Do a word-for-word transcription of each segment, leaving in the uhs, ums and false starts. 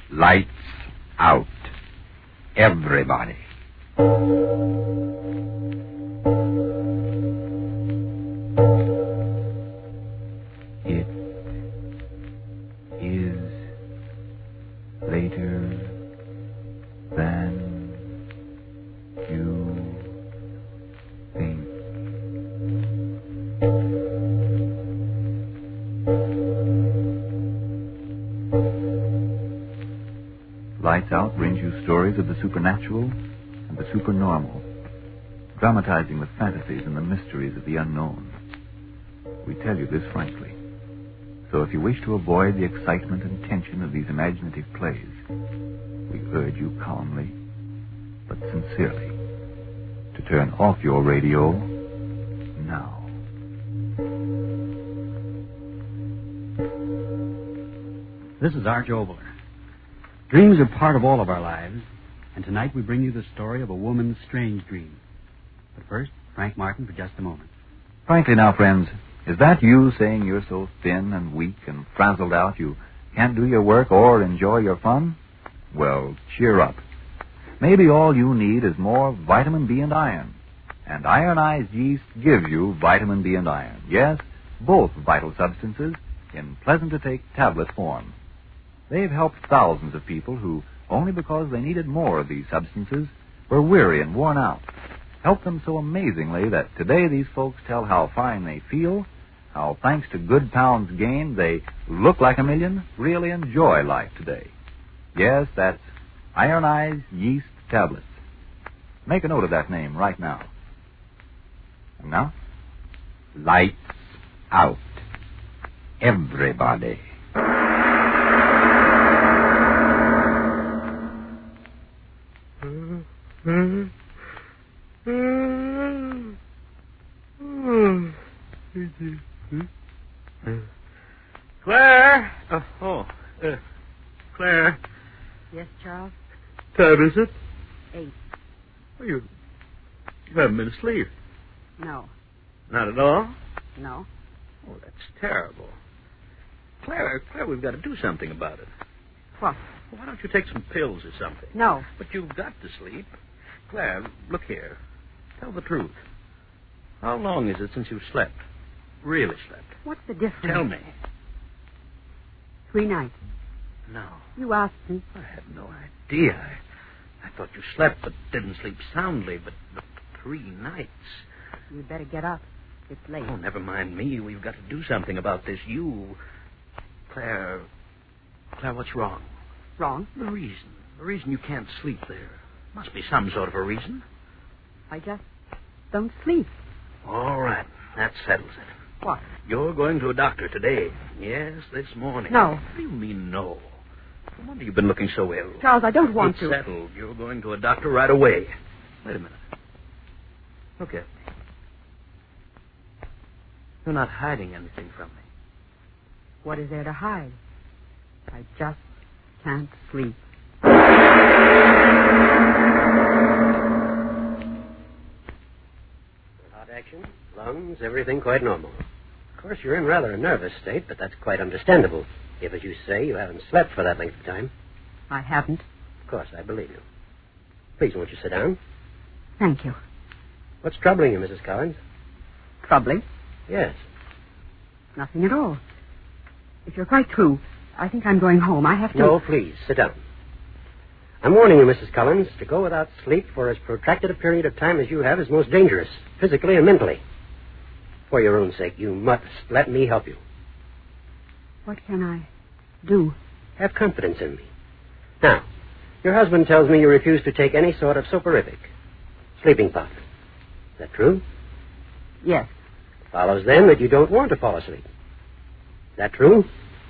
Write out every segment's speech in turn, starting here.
Lights out. Everybody. It is later than you think. Lights Out brings you stories of the supernatural and the supernormal, dramatizing the fantasies and the mysteries of the unknown. We tell you this frankly. So if you wish to avoid the excitement and tension of these imaginative plays, we urge you calmly, but sincerely, to turn off your radio now. This is Arch Obler. Dreams are part of all of our lives, and tonight we bring you the story of a woman's strange dream. But first, Frank Martin for just a moment. Frankly now, friends, is that you saying you're so thin and weak and frazzled out you can't do your work or enjoy your fun? Well, cheer up. Maybe all you need is more vitamin B and iron. And ironized yeast gives you vitamin B and iron. Yes, both vital substances in pleasant-to-take tablet form. They've helped thousands of people who, only because they needed more of these substances, were weary and worn out. Helped them so amazingly that today these folks tell how fine they feel, how thanks to good pounds gained, they look like a million, really enjoy life today. Yes, that's ironized yeast tablets. Make a note of that name right now. And now, lights out. Everybody. Claire! Oh, oh uh, Claire. Yes, Charles? Time is it? Eight. Oh, you, you haven't been asleep. No. Not at all? No. Oh, that's terrible. Claire, Claire, we've got to do something about it. What? Why don't you take some pills or something? No. But you've got to sleep. Claire, look here. Tell the truth. How long is it since you've slept? Really slept? What's the difference? Tell me. Three nights. No. You asked me. I had no idea. I, I thought you slept but didn't sleep soundly, but, but three nights. You'd better get up. It's late. Oh, never mind me. We've got to do something about this. You... Claire... Claire, what's wrong? Wrong? The reason. The reason you can't sleep there. Must be some sort of a reason. I just don't sleep. All right. That settles it. What? You're going to a doctor today. Yes, this morning. No. What do you mean, no? No wonder you've been looking so ill. Charles, I don't want it's to. Settled. You're going to a doctor right away. Wait a minute. Look at me. You're not hiding anything from me. What is there to hide? I just can't sleep. Heart action, lungs, everything quite normal. Of course, you're in rather a nervous state, but that's quite understandable. If, as you say, you haven't slept for that length of time. I haven't. Of course, I believe you. Please, won't you sit down? Thank you. What's troubling you, Missus Collins? Troubling? Yes. Nothing at all. If you're quite through, I think I'm going home. I have to... No, please, sit down. I'm warning you, Missus Collins, to go without sleep for as protracted a period of time as you have is most dangerous, physically and mentally. For your own sake, you must let me help you. What can I do? Have confidence in me. Now, your husband tells me you refuse to take any sort of soporific, sleeping powder. Is that true? Yes. It follows then that you don't want to fall asleep. Is that true?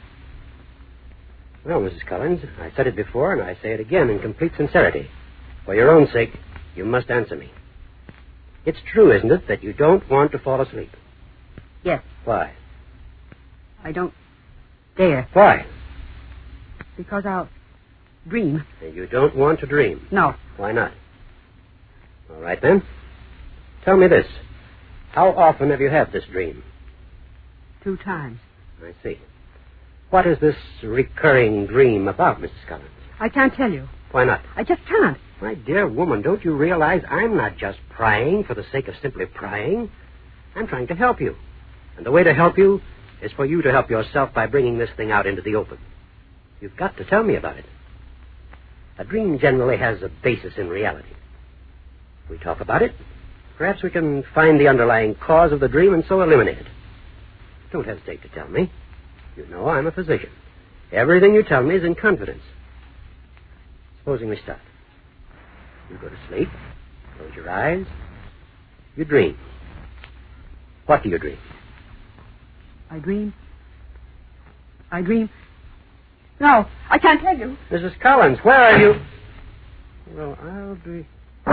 Well, Missus Collins, I said it before, and I say it again in complete sincerity. For your own sake, you must answer me. It's true, isn't it, that you don't want to fall asleep? Yes. Why? I don't dare. Why? Because I'll dream. You don't want to dream? No. Why not? All right, then. Tell me this. How often have you had this dream? Two times. I see. What is this recurring dream about, Missus Collins? I can't tell you. Why not? I just can't. My dear woman, don't you realize I'm not just prying for the sake of simply prying? I'm trying to help you. And the way to help you is for you to help yourself by bringing this thing out into the open. You've got to tell me about it. A dream generally has a basis in reality. We talk about it. Perhaps we can find the underlying cause of the dream and so eliminate it. Don't hesitate to tell me. You know I'm a physician. Everything you tell me is in confidence. Supposing we start. You go to sleep. Close your eyes. You dream. What do you dream? I dream. I dream. No, I can't tell you. Missus Collins, where are you? Well, I'll be...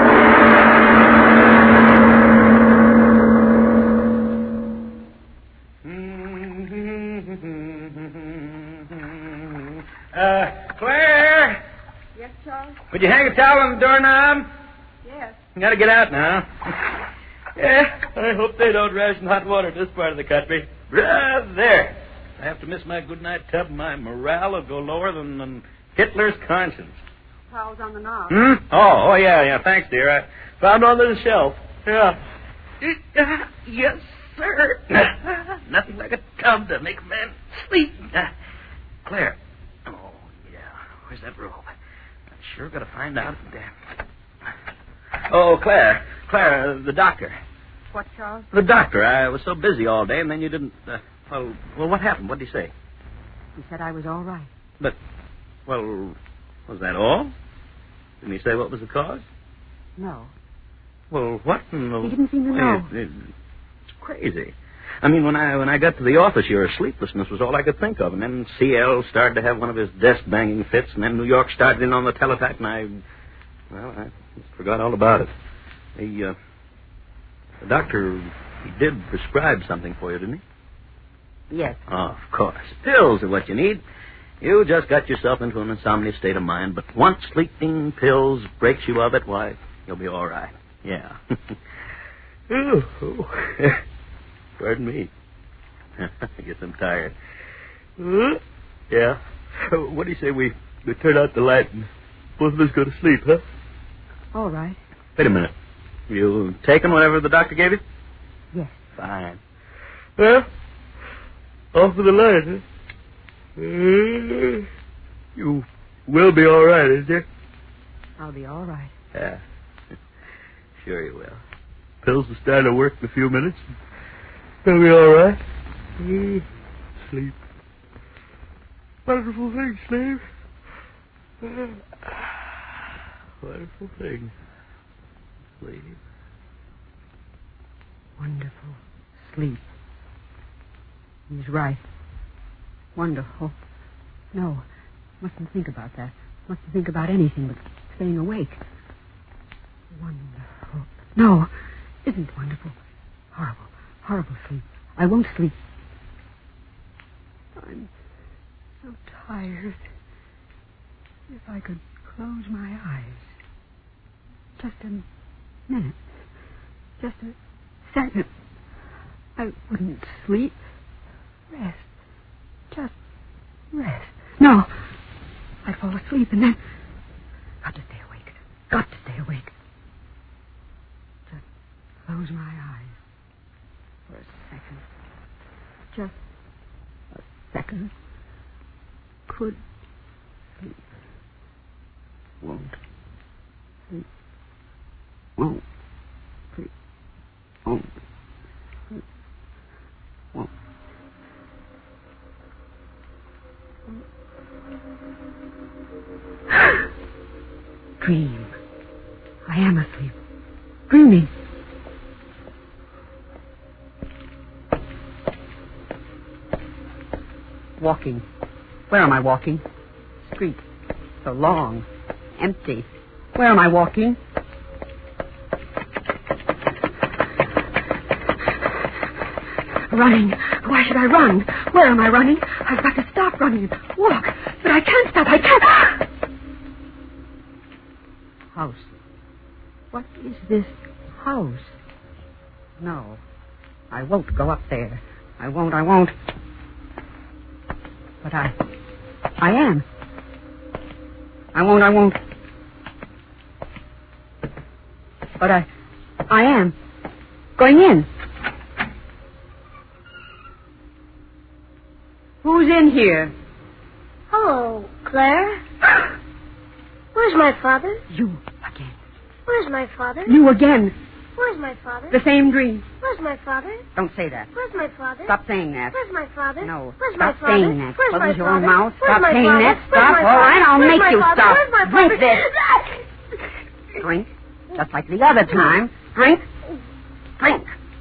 Uh, Claire? Yes, Charles? Would you hang a towel on the doorknob? Yes. You gotta get out now. Yeah, I hope they don't ration hot water in this part of the country. Right there. I have to miss my goodnight tub, my morale will go lower than, than Hitler's conscience. Towels on the knob. Hmm? Oh, oh, yeah, yeah. Thanks, dear. I found on the shelf. Yeah. Uh, yes, sir. Nothing like a tub to make a man sleep. Uh, Claire. Oh, yeah. Where's that robe? I'm sure got to find out. Oh, Claire. Claire, uh, the doctor. What, Charles? The doctor. I was so busy all day, and then you didn't... Uh, well, well, what happened? What did he say? He said I was all right. But, well, was that all? Didn't he say what was the cause? No. Well, what in the... He didn't seem to know. It, it, it's crazy. I mean, when I when I got to the office, your sleeplessness was all I could think of. And then C L started to have one of his desk-banging fits, and then New York started in on the teletype, and I... Well, I just forgot all about it. The, uh, the doctor, he did prescribe something for you, didn't he? Yes. Oh, of course. Pills are what you need. You just got yourself into an insomnia state of mind, but once sleeping pills breaks you of it, why, you'll be all right. Yeah. oh, oh. Pardon me. I guess I'm tired. Uh, yeah. What do you say we, we turn out the light and both of us go to sleep, huh? All right. Wait a minute. You taken whatever the doctor gave you? Yes. Fine. Well, off with the light, huh? Uh, you will be all right, is there? I'll be all right. Yeah. Sure you will. Pills will start to work in a few minutes. You'll be all right. Uh, sleep. Wonderful thing, Slave. Uh, wonderful thing. Sleep. Wonderful sleep. He's right. Wonderful. No, mustn't think about that. Mustn't think about anything but staying awake. Wonderful. No, isn't wonderful. Horrible, horrible sleep. I won't sleep. I'm so tired. If I could close my eyes. Just a minute. Just a second. I wouldn't sleep. Rest. Just rest. No. I'd fall asleep and then... Got to stay awake. Got to stay awake. Just close my eyes. For a second. Just a second. Could sleep. Won't sleep. Won't sleep. Won't sleep. Won't. Dream. I am asleep. Dreaming. Walking. Where am I walking? Street. So long. Empty. Where am I walking? Running. Why should I run? Where am I running? I've got to stop running and walk. But I can't stop. I can't. House. What is this house? No. I won't go up there. I won't, I won't. But I... I am. I won't, I won't. But I... I am. Going in. Who's in here? Hello, Claire. Where's my father? You again. Where's my father? You again. Where's my father? The same dream. Where's my father? Don't say that. Where's my father? Stop saying that. Where's my father? No. Where's Stop my father? saying that. Where's Close my your father? mouth. Where's Stop my saying father? that. Where's Stop. my All father? right, I'll Where's make my you father? stop. Where's my Drink father? this. Drink. Just like the other time. Drink. Drink.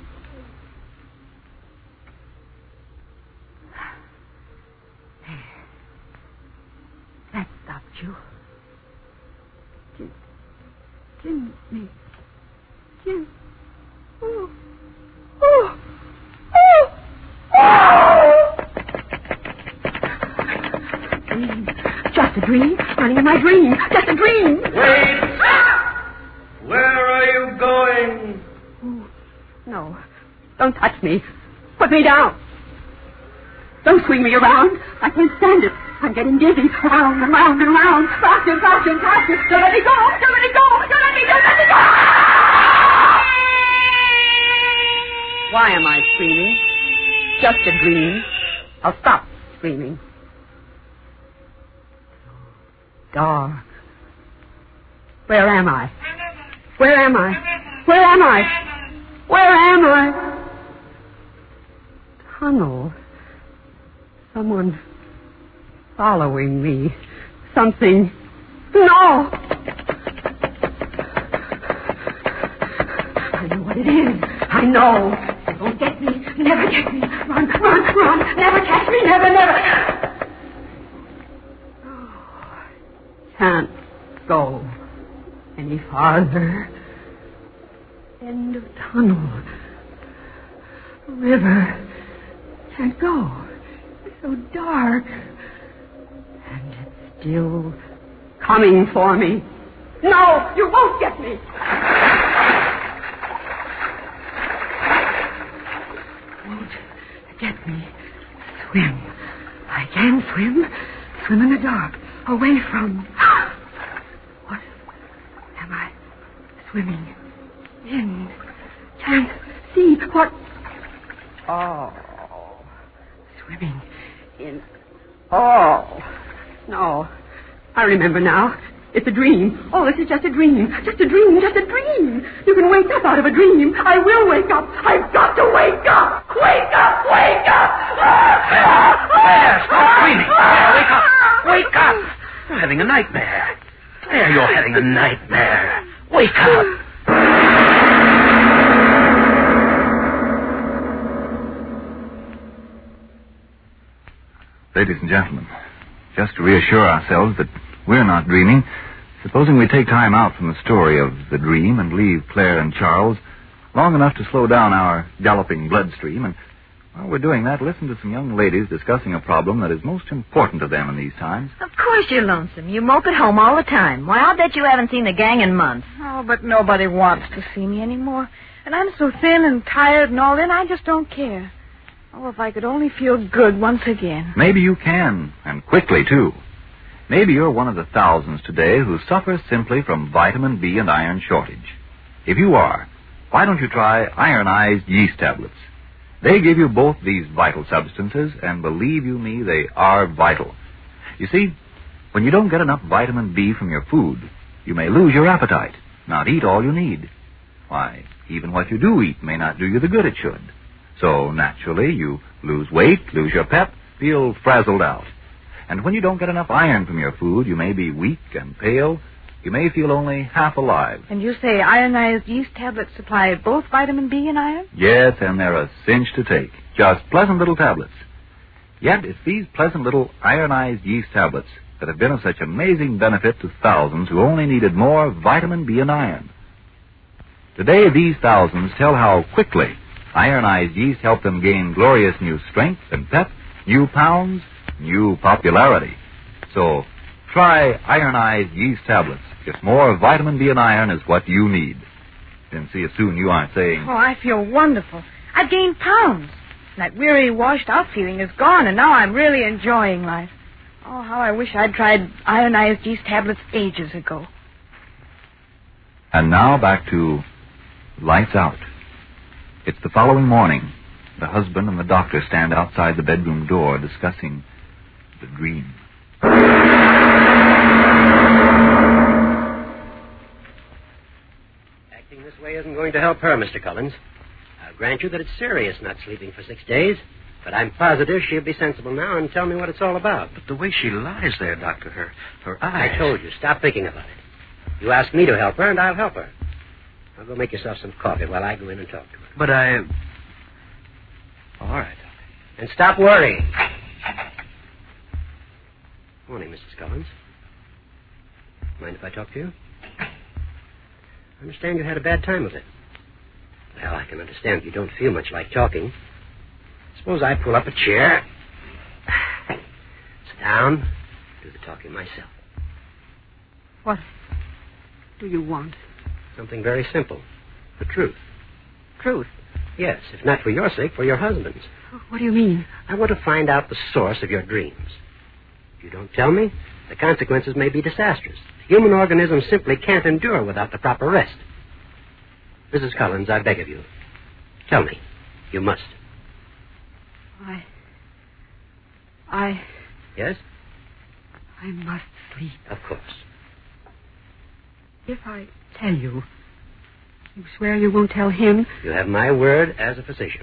That stopped you. Jim. Jimmy. Jim. Oh. Oh. Oh. Oh. Dream. Just a dream. Running in my dream. Just a dream. Wait! Where are you going? Oh. No. Don't touch me. Put me down. Don't swing me around. I can't stand it. I'm getting dizzy. Round and round and round. Faster, faster, faster. Don't let me go. Don't let me go. Don't let me go. Don't let me go. Why am I screaming? Just a dream. I'll stop screaming. Dark. Where am I? Where am I? Where am I? Where am I? Tunnel. Someone following me. Something. No! I know what it is. I know. It won't get me. Never get me. Run, run, run. Never catch me. Never, never. Oh, can't go any farther. End of tunnel. River. Can't go. It's so dark. And it's still coming for me. No, you won't get me. Won't get me. Swim. I can swim. Swim in the dark. Away from... What am I swimming in? Can't see what... Oh. Swimming in... Oh. No. I remember now. It's a dream. Oh, this is just a dream. Just a dream. Just a dream. You can wake up out of a dream. I will wake up. I've got to wake up. Wake up. Wake up. Claire, stop screaming. Claire, wake up. Wake up. You're having a nightmare. Claire, you're having a nightmare. Wake up. Ladies and gentlemen, just to reassure ourselves that we're not dreaming, supposing we take time out from the story of the dream and leave Claire and Charles long enough to slow down our galloping bloodstream, and while we're doing that, listen to some young ladies discussing a problem that is most important to them in these times. Of course you're lonesome. You mope at home all the time. Why, I'll bet you haven't seen the gang in months. Oh, but nobody wants to see me anymore. And I'm so thin and tired and all in, I just don't care. Oh, if I could only feel good once again. Maybe you can, and quickly, too. Maybe you're one of the thousands today who suffer simply from vitamin B and iron shortage. If you are, why don't you try ironized yeast tablets? They give you both these vital substances, and believe you me, they are vital. You see, when you don't get enough vitamin B from your food, you may lose your appetite, not eat all you need. Why, even what you do eat may not do you the good it should. So, naturally, you lose weight, lose your pep, feel frazzled out. And when you don't get enough iron from your food, you may be weak and pale. You may feel only half alive. And you say ionized yeast tablets supply both vitamin B and iron? Yes, and they're a cinch to take. Just pleasant little tablets. Yet it's these pleasant little ironized yeast tablets that have been of such amazing benefit to thousands who only needed more vitamin B and iron. Today, these thousands tell how quickly ironized yeast helped them gain glorious new strength and pep, new pounds, new popularity. So, try ironized yeast tablets. If more vitamin B and iron is what you need. Then see if soon you aren't saying... Oh, I feel wonderful. I've gained pounds. That weary, washed-out feeling is gone, and now I'm really enjoying life. Oh, how I wish I'd tried ionized yeast tablets ages ago. And now back to Lights Out. It's the following morning. The husband and the doctor stand outside the bedroom door discussing the dream. Acting this way isn't going to help her, Mister Collins. I'll grant you that it's serious not sleeping for six days, but I'm positive she'll be sensible now and tell me what it's all about. But the way she lies there, Doctor, her, her eyes... I told you, stop thinking about it. You ask me to help her, and I'll help her. Now go make yourself some coffee while I go in and talk to her. But I... All right. And stop worrying. Morning, Missus Collins. Mind if I talk to you? I understand you had a bad time with it. Well, I can understand you don't feel much like talking. Suppose I pull up a chair, sit down, do the talking myself. What do you want? Something very simple. The truth. Truth? Yes, if not for your sake, for your husband's. What do you mean? I want to find out the source of your dreams. If you don't tell me, the consequences may be disastrous. The human organism simply can't endure without the proper rest. Missus Collins, I beg of you, tell me. You must. I... I... Yes? I must sleep. Of course. If I tell you, you swear you won't tell him? You have my word as a physician.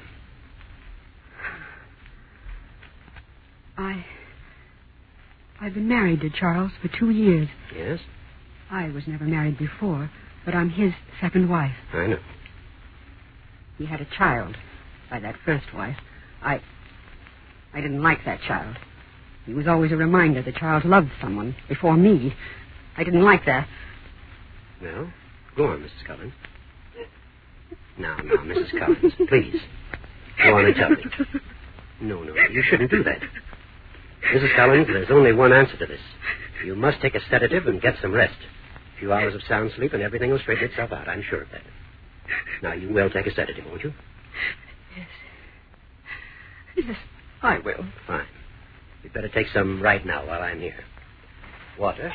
I... I've been married to Charles for two years. Yes? I was never married before, but I'm his second wife. I know. He had a child by that first wife. I... I didn't like that child. He was always a reminder the child loved someone before me. I didn't like that. Well, go on, Missus Collins. Now, now, Missus Collins, please. Go on and tell me. No, no, you shouldn't do that. Missus Collins, there's only one answer to this. You must take a sedative and get some rest. A few hours of sound sleep and everything will straighten itself out. I'm sure of that. Now, you will take a sedative, won't you? Yes. Yes, I will. Fine. You'd better take some right now while I'm here. Water.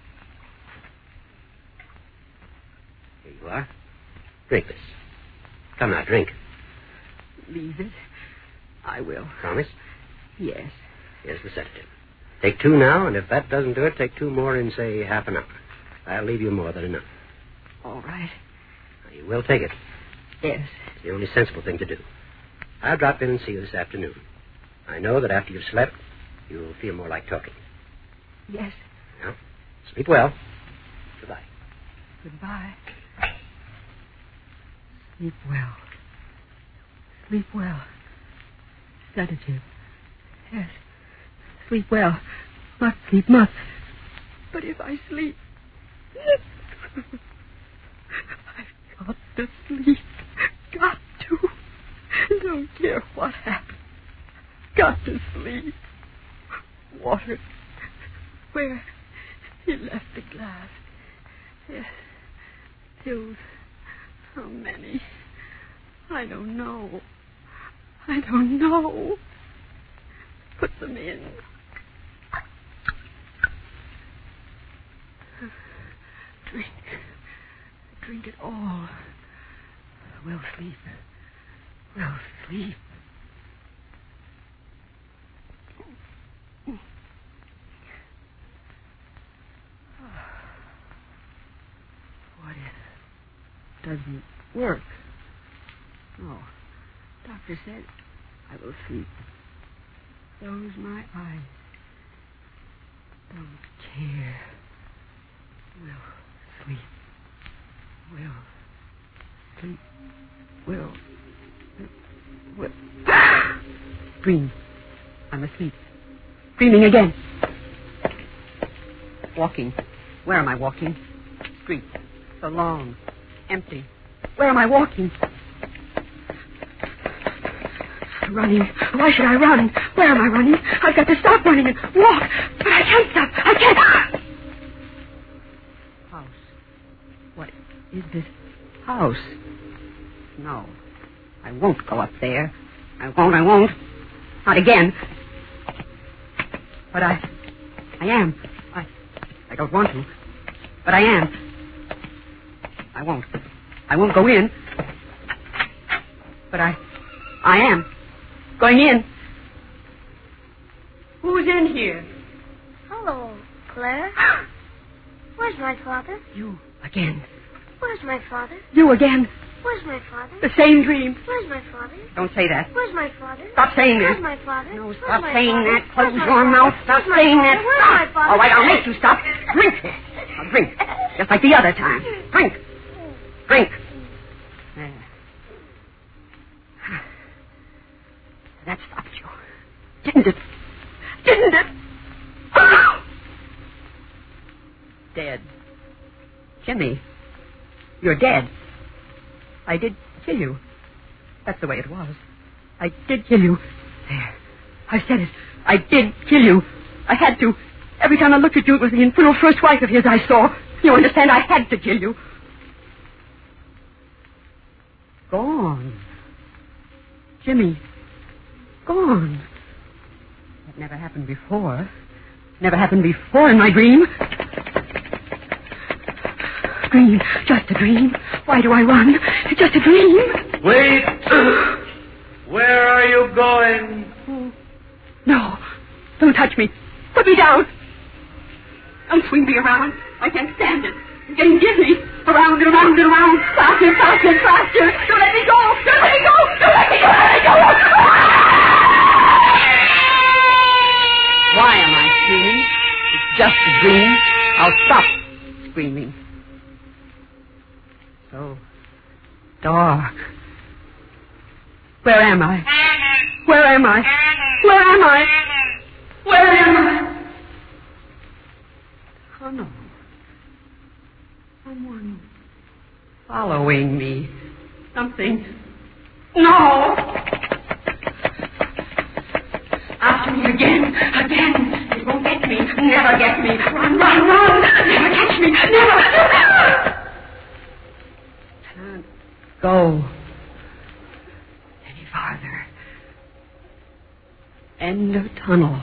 Here you are. Drink this. Come now, drink. Leave it. I will. Promise? Yes. Here's the sedative. Take two now, and if that doesn't do it, take two more in, say, half an hour. I'll leave you more than enough. All right. Now, you will take it. Yes. It's the only sensible thing to do. I'll drop in and see you this afternoon. I know that after you've slept, you'll feel more like talking. Yes. Now, sleep well. Goodbye. Goodbye. Sleep well. Sleep well. Sedative. Yes. Sleep well. Must sleep, must. But if I sleep... I've got to sleep. Got to. Don't care what happens. Got to sleep. Water. Where? He left the glass. Yes. Pills. How many? I don't know. I don't know. Put them in. Drink. Drink it all. We'll sleep. We'll sleep. What if it doesn't work? Oh, doctor said I will sleep. Close my eyes. Don't care. Will sleep. Will sleep. Will. Will. Dream. I'm asleep. Dreaming again. Walking. Where am I walking? Street. So long. Empty. Where am I walking? Running. Why should I run? Where am I running? I've got to stop running and walk. But I can't stop. I can't. House. What is this house? No. I won't go up there. I won't, I won't. Not again. But I... I am. I, I don't want to, but I am. I won't. I won't go in. But I, I am going in. Who's in here? Hello, Claire. Where's my father? You again. Where's my father? You again. Where's my father? The same dream. Where's my father? Don't say that. Where's my father? Stop saying that. Where's my father? No, Where's stop my saying father? that. Close Where's my your father? mouth. Stop Where's my saying father? that. Where's Stop. my father? All right, I'll make you stop. Drink. Now drink. Just like the other time. Drink. Drink. There. That stopped you. Didn't it? Didn't it? Dead. Jimmy, you're dead. I did kill you. That's the way it was. I did kill you. There. I said it. I did kill you. I had to. Every time I looked at you, it was the infernal first wife of his I saw. You understand? I had to kill you. Gone. Jimmy. Gone. That never happened before. Never happened before in my dream. Dream. Just a dream. Why do I run? It's just a dream. Wait. Where are you going? Oh. No. Don't touch me. Put me down. Don't swing me around. I can't stand it. I'm getting dizzy. Around and around and around. Faster, faster, faster. Don't let me go. Don't let me go. Don't let me go. Don't let me go. Why am I screaming? It's just a dream. I'll stop screaming. So dark. Where am I? Where am I? Where am I? Where am I? Oh, no. Someone following me. Something. No! After me again. Again. It won't get me. Never get me. Run, run, run. Never catch me. Never. Never. Can't go any farther. End of tunnel.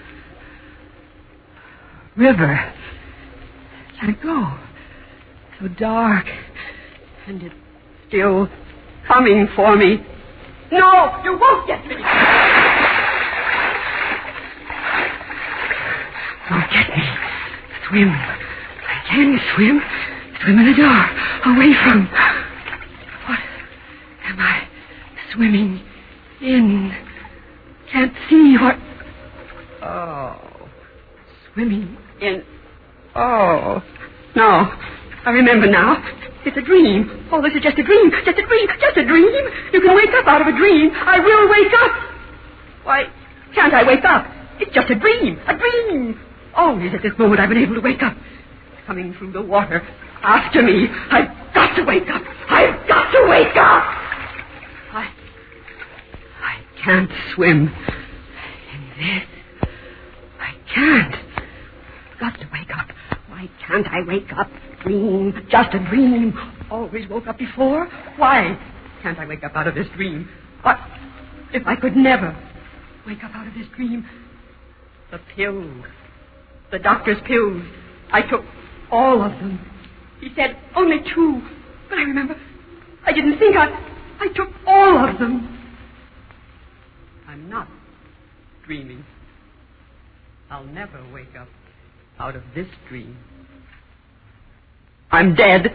River. Can't go. So dark. And it's still coming for me. No, you won't get me. Don't get me. Swim. I can swim. Swim in the dark. Away from. What am I swimming in? Can't see what. Oh. Swimming in. Oh. No. I remember now. It's a dream. Oh, this is just a dream. Just a dream. Just a dream. You can wake up out of a dream. I will wake up. Why can't I wake up? It's just a dream. A dream. Always at this moment I've been able to wake up. It's coming through the water. After me. I've got to wake up. I've got to wake up. I... I can't swim in this. I can't. Got to wake up. Why can't I wake up? Dream. Just a dream. Always woke up before. Why can't I wake up out of this dream? What if I could never wake up out of this dream? The pills. The doctor's pills. I took all of them. He said only two. But I remember. I didn't think I... I took all of them. I'm not dreaming. I'll never wake up out of this dream. I'm dead.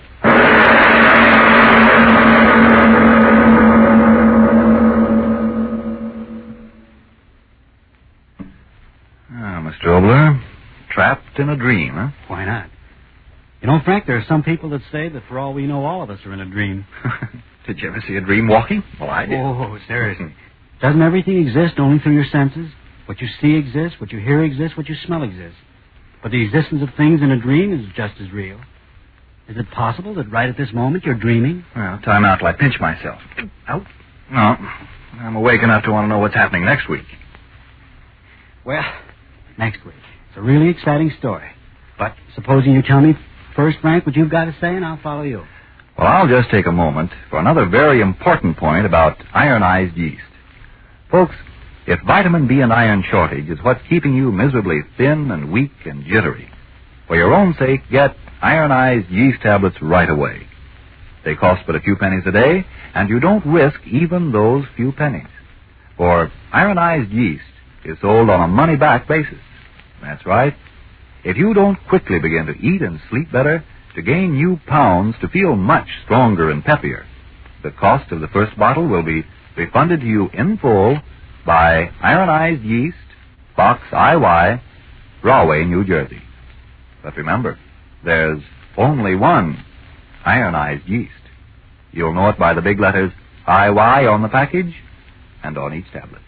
Ah, Mister Obler, trapped in a dream, huh? Why not? You know, Frank, there are some people that say that for all we know, all of us are in a dream. Did you ever see a dream walking? Well, I did. Oh, seriously. Doesn't everything exist only through your senses? What you see exists, what you hear exists, what you smell exists. But the existence of things in a dream is just as real. Is it possible that right at this moment you're dreaming? Well, time out till I pinch myself. Out? No. I'm awake enough to want to know what's happening next week. Well, next week. It's a really exciting story. But supposing you tell me first, Frank, what you've got to say, and I'll follow you. Well, I'll just take a moment for another very important point about ironized yeast. Folks, If vitamin B and iron shortage is what's keeping you miserably thin and weak and jittery, for your own sake, get ironized yeast tablets right away. They cost but a few pennies a day, and you don't risk even those few pennies. For ironized yeast is sold on a money-back basis. That's right. If you don't quickly begin to eat and sleep better, to gain new pounds, to feel much stronger and peppier, the cost of the first bottle will be refunded to you in full by Ironized Yeast, Box I Y, Rahway, New Jersey. But remember, there's only one ironized yeast. You'll know it by the big letters I Y on the package and on each tablet.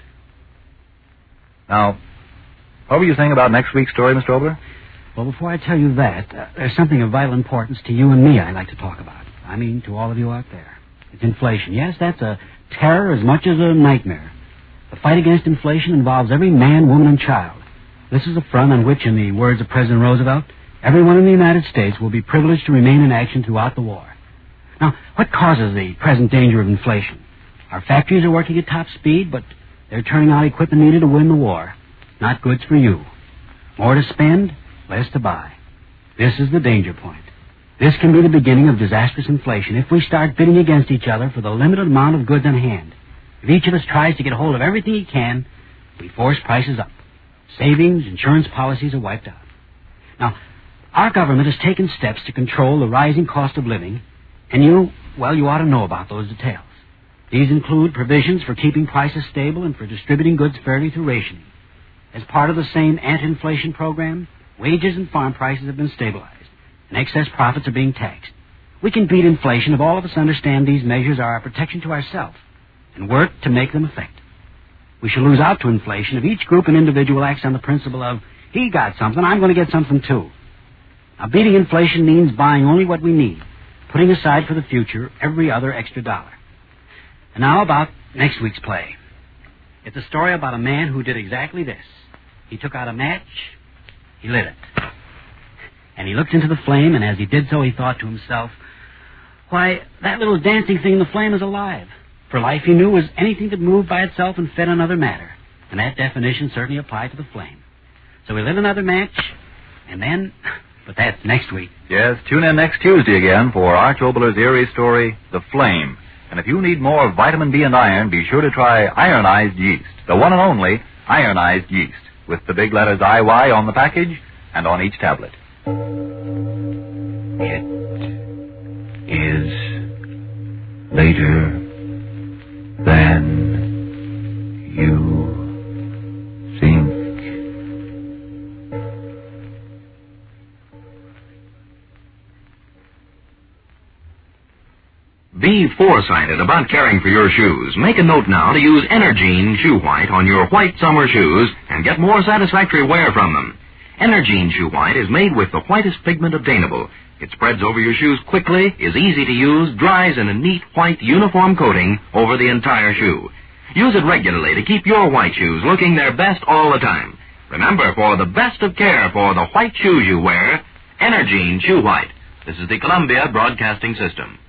Now, what were you saying about next week's story, Mister Obler? Well, before I tell you that, uh, there's something of vital importance to you and me I'd like to talk about. I mean, to all of you out there. It's inflation. Yes, that's a terror as much as a nightmare. The fight against inflation involves every man, woman, and child. This is a front on which, in the words of President Roosevelt, everyone in the United States will be privileged to remain in action throughout the war. Now, what causes the present danger of inflation? Our factories are working at top speed, but they're turning out equipment needed to win the war. Not goods for you. More to spend, less to buy. This is the danger point. This can be the beginning of disastrous inflation if we start bidding against each other for the limited amount of goods on hand. If each of us tries to get hold of everything he can, we force prices up. Savings, insurance policies are wiped out. Now, our government has taken steps to control the rising cost of living, and you, well, you ought to know about those details. These include provisions for keeping prices stable and for distributing goods fairly through rationing. As part of the same anti-inflation program, wages and farm prices have been stabilized, and excess profits are being taxed. We can beat inflation if all of us understand these measures are a protection to ourselves and work to make them effective. We shall lose out to inflation if each group and individual acts on the principle of, he got something, I'm going to get something too. Now, beating inflation means buying only what we need, putting aside for the future every other extra dollar. And now about next week's play. It's a story about a man who did exactly this. He took out a match, he lit it. And he looked into the flame, and as he did so, he thought to himself, why, that little dancing thing in the flame is alive. For life, he knew, was anything that moved by itself and fed on other matter. And that definition certainly applied to the flame. So he lit another match, and then... But that's next week. Yes, tune in next Tuesday again for Arch Obler's eerie story, The Flame. And if you need more vitamin B and iron, be sure to try ironized yeast, the one and only ironized yeast, with the big letters I Y on the package and on each tablet. It is later than you think. Be foresighted about caring for your shoes. Make a note now to use Energine Shoe White on your white summer shoes and get more satisfactory wear from them. Energine Shoe White is made with the whitest pigment obtainable. It spreads over your shoes quickly, is easy to use, dries in a neat white uniform coating over the entire shoe. Use it regularly to keep your white shoes looking their best all the time. Remember, for the best of care for the white shoes you wear, Energine Shoe White. This is the Columbia Broadcasting System.